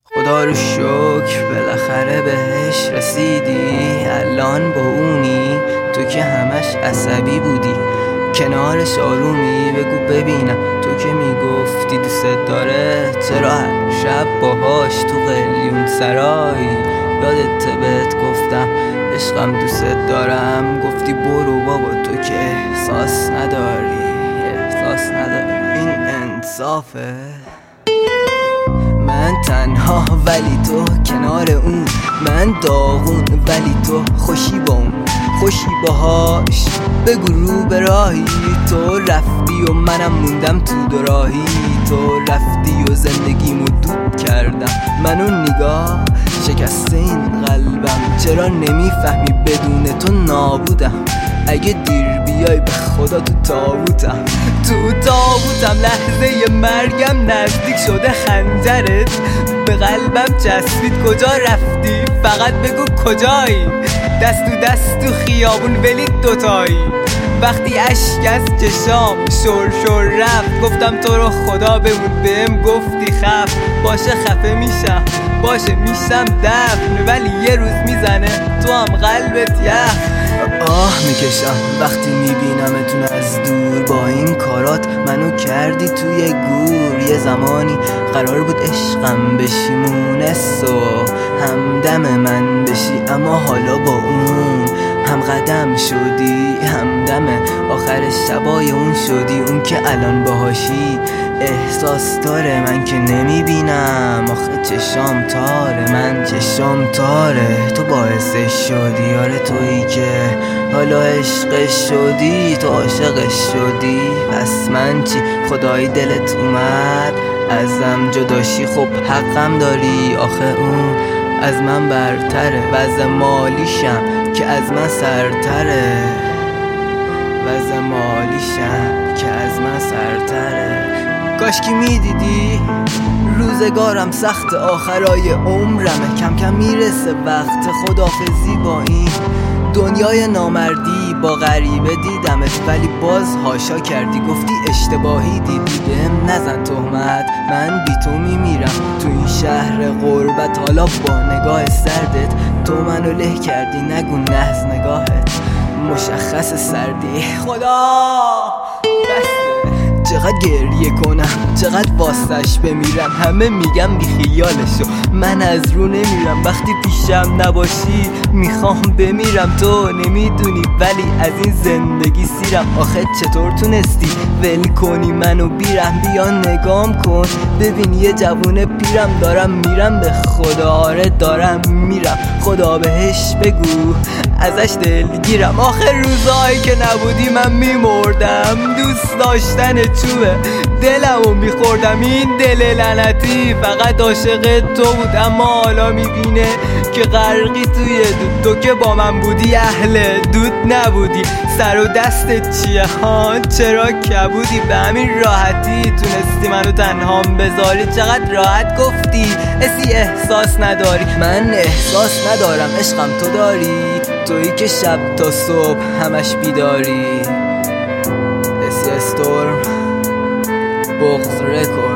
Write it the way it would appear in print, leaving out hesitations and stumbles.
خدا رو شکر بالاخره بهش رسیدی. الان با اونی تو که همش عصبی بودی، کنارش آرومی. بگو ببینم تو که میگفتی دوست داره، چرا هر شب باهاش تو قلیون سرایی؟ یادت بهت گفتم عشقم دوست دارم، گفتی برو بابا تو که احساس نداری. این انصافه؟ من تنها ولی تو کنار اون، من داغون ولی تو خوشی با اون، خوشی باهاش. بگو رو به راهی، تو رفتی و منم موندم تو دوراهی. تو رفتی و زندگیمو دود کردم، منو نگاه شکسته این قلبم. چرا نمیفهمی بدون تو نابودم؟ اگه دیر بیای به خدا تو تابوتم. لحظه مرگم نزدیک شده، خنجرت به قلبم چسبید. کجا رفتی؟ فقط بگو کجایی؟ دست تو دست تو خیابون ولی دوتایی. وقتی اشک از چشام شور رفت، گفتم تو رو خدا بمون. بهم گفتی خف باشه، خفه میشم باشه، میشم دفن، ولی یه روز میزنه تو هم قلبت یخ. آه میکشم وقتی میبینمتون از دور، با این کارات منو کردی توی گور. یه زمانی قرار بود عشقم بشی، مونس و همدم من بشی، اما حالا با اون هم قدم شدی، همدم آخر شبای اون شدی. اون که الان باهاشی احساس داره، من که نمیبینم آخه چشام تاره. من چشام تاره، تو باعثش شدی. آره تویی که حالا عشقش شدی، تو عاشقش شدی. پس من چی؟ خدای دلت اومد ازم جداشی، خب حقم داری. آخه اون از من برتره، وضع مالیشم که از من سرتره. وضع مالیشم که از من سرتره. کاشکی میدیدی روزگارم سخت، آخرای عمرمه، کم کم میرسه وقت خداحافظی با این دنیای نامردی. با غریبه دیدمت ولی باز هاشا کردی، گفتی اشتباهی دیدی. بهم نزن تهمت، من بی تو میمیرم تو این شهر غربت. حالا با نگاه سردت تو منو له کردی، نگو نه از نگاهت مشخص سردی. خدا بسته چقدر گریه کنم، چقدر واسش بمیرم. همه میگم بی خیالشو، من از رو نمیرم. وقتی پیشم نباشی میخوام بمیرم. تو نمیدونی ولی از این زندگی سیرم. آخه چطور تونستی ول کنی منو بیرم؟ بیا نگام کن ببین یه جوونه پیرم، دارم میرم به خدا. آره دارم میرم، خدا بهش بگو ازش دلگیرم. آخه روزایی که نبودی من میمردم، دوست داشتن چوبه دلمو میخوردم. این دل لعنتی فقط عاشق تو بود، اما حالا میبینه که غرقی توی دود. تو که با من بودی اهل دود نبودی، سر و دستت چیه ها؟ چرا کبودی؟ به همین راحتی تونستی منو تنهام بذاری. چقدر راحت گفتی اسی احساس نداری. من احساس ندارم، عشقم تو داری. تویی که شب تا صبح همش بیداری. اسی استورم بغض رکورد.